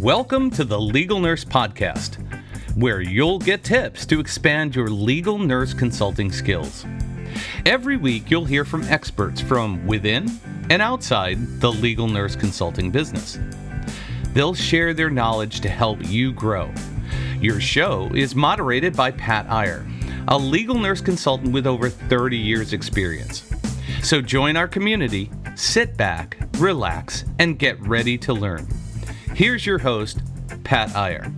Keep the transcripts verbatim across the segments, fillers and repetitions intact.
Welcome to the Legal Nurse Podcast, where you'll get tips to expand your legal nurse consulting skills. Every week, you'll hear from experts from within and outside the legal nurse consulting business. They'll share their knowledge to help you grow. Your show is moderated by Pat Iyer, a legal nurse consultant with over thirty years experience. So join our community, sit back, relax, and get ready to learn. Here's your host, Pat Iyer.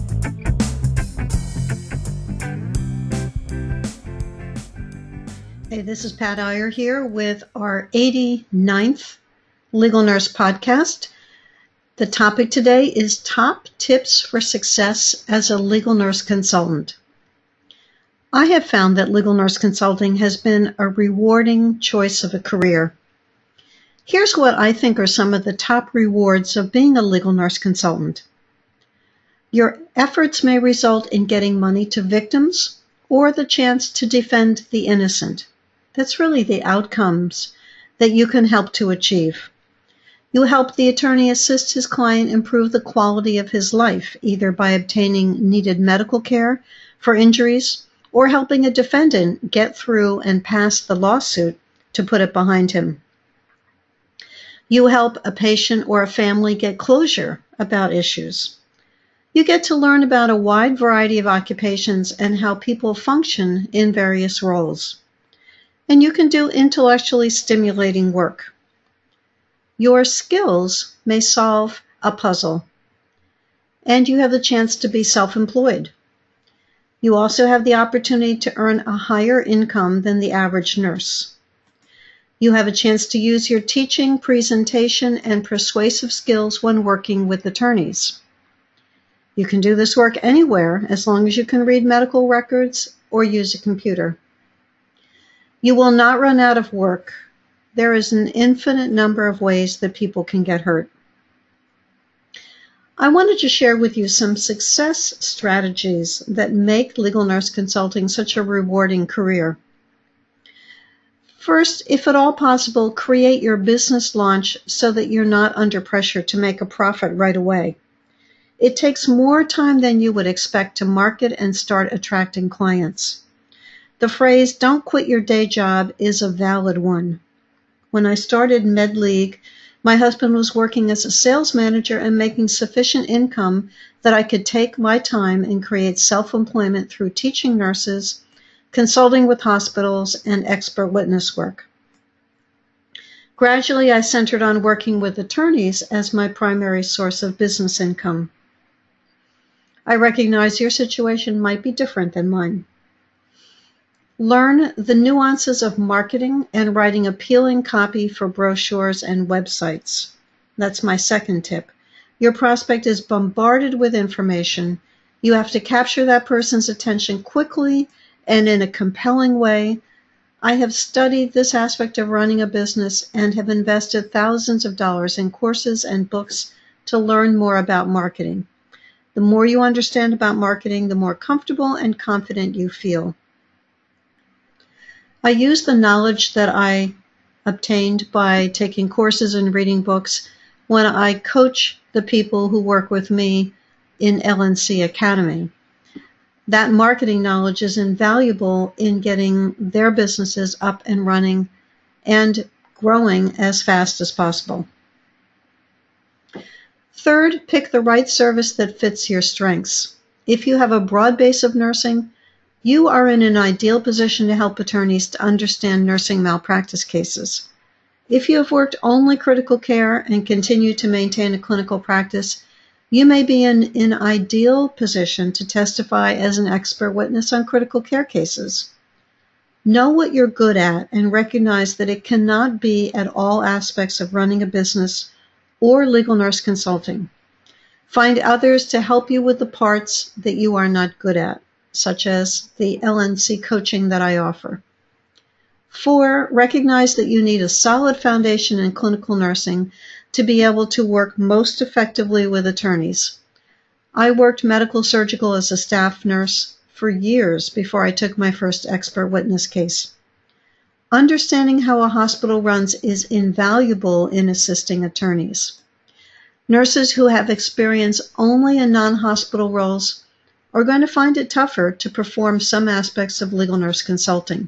Hey, this is Pat Iyer here with our eighty-ninth Legal Nurse Podcast. The topic today is top tips for success as a legal nurse consultant. I have found that legal nurse consulting has been a rewarding choice of a career. Here's what I think are some of the top rewards of being a legal nurse consultant. Your efforts may result in getting money to victims or the chance to defend the innocent. That's really the outcomes that you can help to achieve. You help the attorney assist his client improve the quality of his life, either by obtaining needed medical care for injuries or helping a defendant get through and pass the lawsuit to put it behind him. You help a patient or a family get closure about issues. You get to learn about a wide variety of occupations and how people function in various roles. And you can do intellectually stimulating work. Your skills may solve a puzzle, and you have the chance to be self-employed. You also have the opportunity to earn a higher income than the average nurse. You have a chance to use your teaching, presentation, and persuasive skills when working with attorneys. You can do this work anywhere as long as you can read medical records or use a computer. You will not run out of work. There is an infinite number of ways that people can get hurt. I wanted to share with you some success strategies that make legal nurse consulting such a rewarding career. First, if at all possible, create your business launch so that you're not under pressure to make a profit right away. It takes more time than you would expect to market and start attracting clients. The phrase, "don't quit your day job," is a valid one. When I started MedLeague, my husband was working as a sales manager and making sufficient income that I could take my time and create self-employment through teaching nurses, consulting with hospitals, and expert witness work. Gradually, I centered on working with attorneys as my primary source of business income. I recognize your situation might be different than mine. Learn the nuances of marketing and writing appealing copy for brochures and websites. That's my second tip. Your prospect is bombarded with information. You have to capture that person's attention quickly and in a compelling way. I have studied this aspect of running a business and have invested thousands of dollars in courses and books to learn more about marketing. The more you understand about marketing, the more comfortable and confident you feel. I use the knowledge that I obtained by taking courses and reading books when I coach the people who work with me in L N C Academy. That marketing knowledge is invaluable in getting their businesses up and running and growing as fast as possible. Third, pick the right service that fits your strengths. If you have a broad base of nursing, you are in an ideal position to help attorneys to understand nursing malpractice cases. If you have worked only critical care and continue to maintain a clinical practice, you may be in an ideal position to testify as an expert witness on critical care cases. Know what you're good at and recognize that it cannot be at all aspects of running a business or legal nurse consulting. Find others to help you with the parts that you are not good at, such as the L N C coaching that I offer. Four, recognize that you need a solid foundation in clinical nursing to be able to work most effectively with attorneys. I worked medical surgical as a staff nurse for years before I took my first expert witness case. Understanding how a hospital runs is invaluable in assisting attorneys. Nurses who have experience only in non-hospital roles are going to find it tougher to perform some aspects of legal nurse consulting.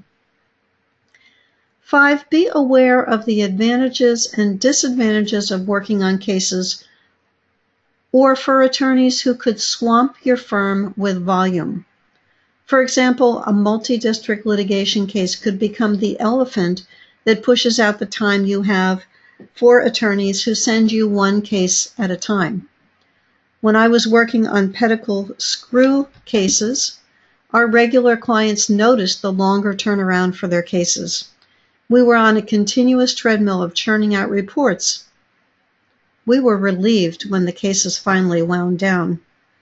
Five, be aware of the advantages and disadvantages of working on cases or for attorneys who could swamp your firm with volume. For example, a multi-district litigation case could become the elephant that pushes out the time you have for attorneys who send you one case at a time. When I was working on pedicle screw cases, our regular clients noticed the longer turnaround for their cases. We were on a continuous treadmill of churning out reports. We were relieved when the cases finally wound down.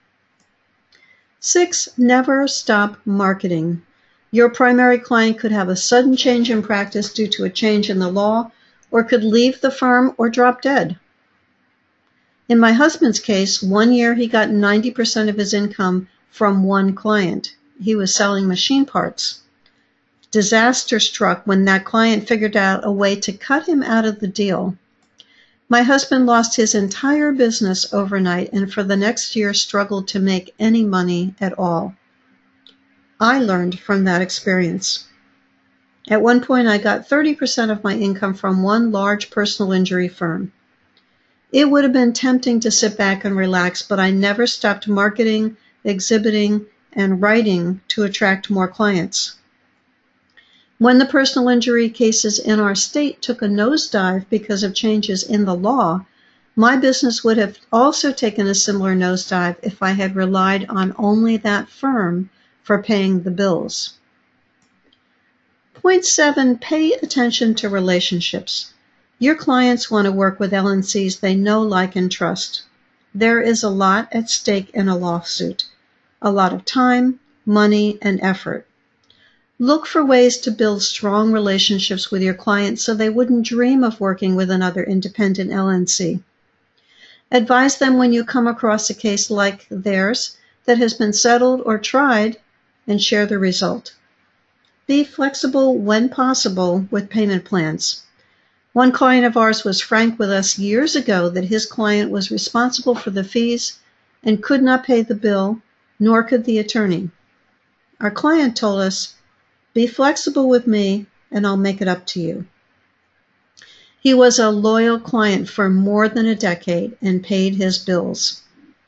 Six, never stop marketing. Your primary client could have a sudden change in practice due to a change in the law, or could leave the firm or drop dead. In my husband's case, one year he got ninety percent of his income from one client. He was selling machine parts. Disaster struck when that client figured out a way to cut him out of the deal. My husband lost his entire business overnight and for the next year struggled to make any money at all. I learned from that experience. At one point, I got thirty percent of my income from one large personal injury firm. It would have been tempting to sit back and relax, but I never stopped marketing, exhibiting, and writing to attract more clients. When the personal injury cases in our state took a nosedive because of changes in the law, my business would have also taken a similar nosedive if I had relied on only that firm for paying the bills. Point seven, pay attention to relationships. Your clients want to work with L N Cs they know, like, and trust. There is a lot at stake in a lawsuit, a lot of time, money, and effort. Look for ways to build strong relationships with your clients so they wouldn't dream of working with another independent L N C. Advise them when you come across a case like theirs that has been settled or tried, and share the result. Be flexible when possible with payment plans. One client of ours was frank with us years ago that his client was responsible for the fees and could not pay the bill, nor could the attorney. Our client told us, "Be flexible with me and I'll make it up to you." He was a loyal client for more than a decade and paid his bills.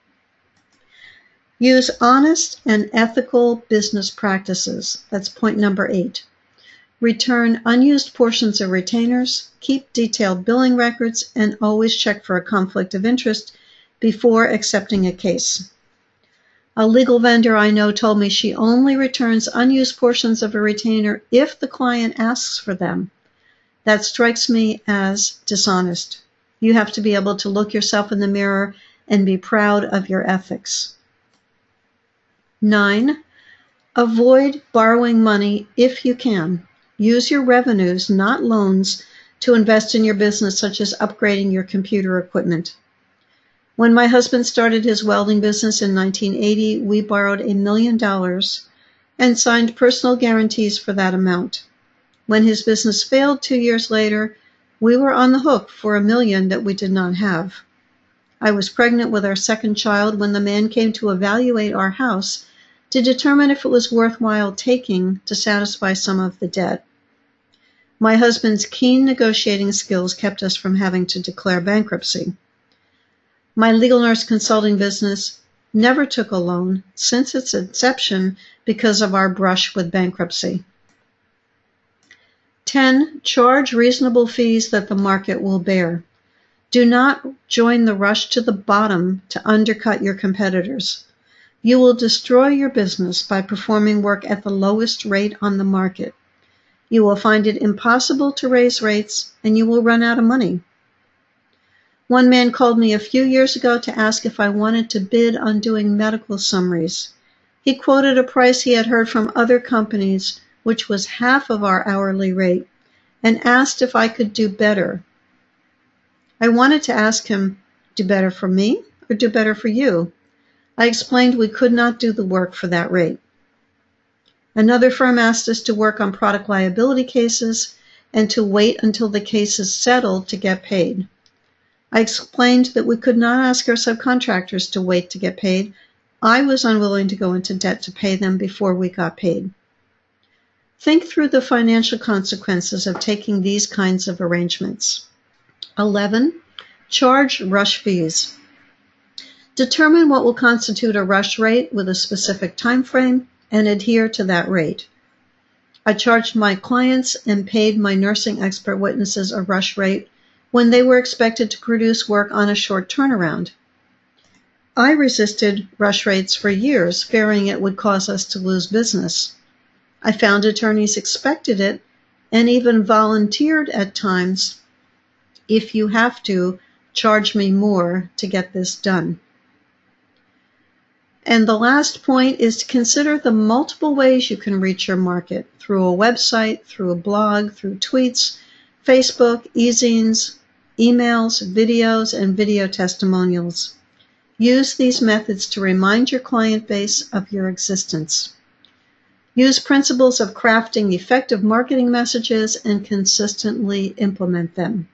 Use honest and ethical business practices. That's point number eight. Return unused portions of retainers, keep detailed billing records, and always check for a conflict of interest before accepting a case. A legal vendor I know told me she only returns unused portions of a retainer if the client asks for them. That strikes me as dishonest. You have to be able to look yourself in the mirror and be proud of your ethics. Nine, avoid borrowing money if you can. Use your revenues, not loans, to invest in your business, such as upgrading your computer equipment. When my husband started his welding business in nineteen eighty, we borrowed a million dollars and signed personal guarantees for that amount. When his business failed two years later, we were on the hook for a million that we did not have. I was pregnant with our second child when the man came to evaluate our house to determine if it was worthwhile taking to satisfy some of the debt. My husband's keen negotiating skills kept us from having to declare bankruptcy. My legal nurse consulting business never took a loan since its inception because of our brush with bankruptcy. ten. Charge reasonable fees that the market will bear. Do not join the rush to the bottom to undercut your competitors. You will destroy your business by performing work at the lowest rate on the market. You will find it impossible to raise rates, and you will run out of money. One man called me a few years ago to ask if I wanted to bid on doing medical summaries. He quoted a price he had heard from other companies, which was half of our hourly rate, and asked if I could do better. I wanted to ask him, do better for me or do better for you? I explained we could not do the work for that rate. Another firm asked us to work on product liability cases and to wait until the case is settled to get paid. I explained that we could not ask our subcontractors to wait to get paid. I was unwilling to go into debt to pay them before we got paid. Think through the financial consequences of taking these kinds of arrangements. eleven. Charge rush fees. Determine what will constitute a rush rate with a specific time frame and adhere to that rate. I charged my clients and paid my nursing expert witnesses a rush rate when they were expected to produce work on a short turnaround. I resisted rush rates for years, fearing it would cause us to lose business. I found attorneys expected it and even volunteered at times, if you have to, charge me more to get this done. And the last point is to consider the multiple ways you can reach your market, through a website, through a blog, through tweets, Facebook, e-zines, emails, videos, and video testimonials. Use these methods to remind your client base of your existence. Use principles of crafting effective marketing messages and consistently implement them.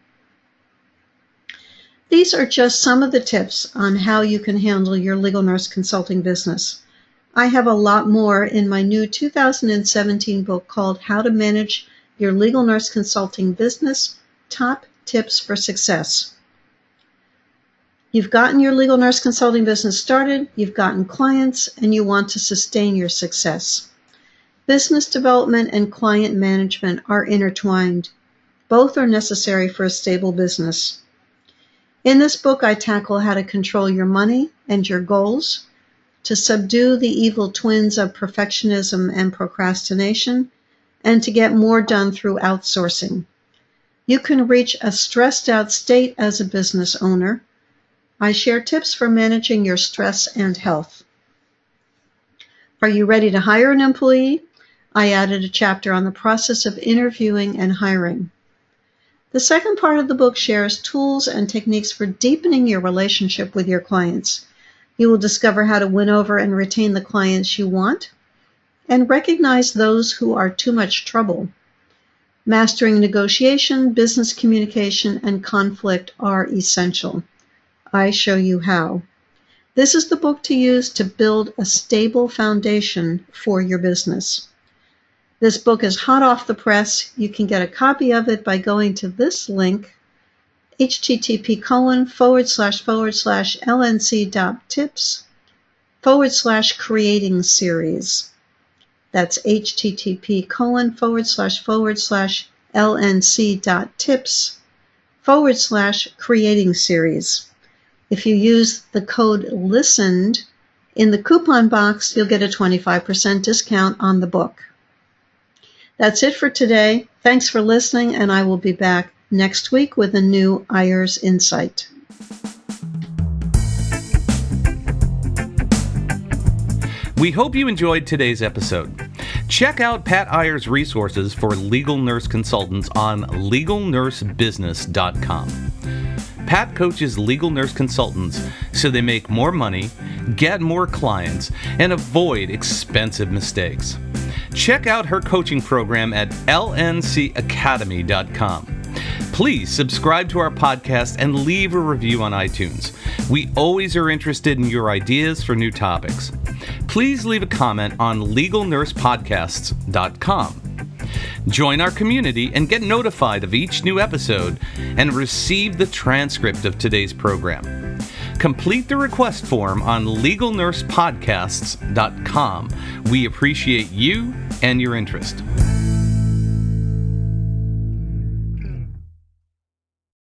These are just some of the tips on how you can handle your legal nurse consulting business. I have a lot more in my new two thousand seventeen book called How to Manage Your Legal Nurse Consulting Business, Top Tips for Success. You've gotten your legal nurse consulting business started, you've gotten clients, and you want to sustain your success. Business development and client management are intertwined. Both are necessary for a stable business. In this book, I tackle how to control your money and your goals, to subdue the evil twins of perfectionism and procrastination, and to get more done through outsourcing. You can reach a stressed out state as a business owner. I share tips for managing your stress and health. Are you ready to hire an employee? I added a chapter on the process of interviewing and hiring. The second part of the book shares tools and techniques for deepening your relationship with your clients. You will discover how to win over and retain the clients you want, and recognize those who are too much trouble. Mastering negotiation, business communication, and conflict are essential. I show you how. This is the book to use to build a stable foundation for your business. This book is hot off the press. You can get a copy of it by going to this link, http colon forward slash forward slash lnc.tips forward slash creating series. That's http colon forward slash forward slash lnc.tips forward slash creating series. If you use the code LISTENED in the coupon box, you'll get a twenty-five percent discount on the book. That's it for today. Thanks for listening, and I will be back next week with a new Ayers Insight. We hope you enjoyed today's episode. Check out Pat Ayers' resources for legal nurse consultants on legal nurse business dot com. Pat coaches legal nurse consultants so they make more money, get more clients, and avoid expensive mistakes. Check out her coaching program at L N C academy dot com. Please subscribe to our podcast and leave a review on iTunes. We always are interested in your ideas for new topics. Please leave a comment on legal nurse podcasts dot com. Join our community and get notified of each new episode and receive the transcript of today's program. Complete the request form on legal nurse podcasts dot com. We appreciate you and your interest.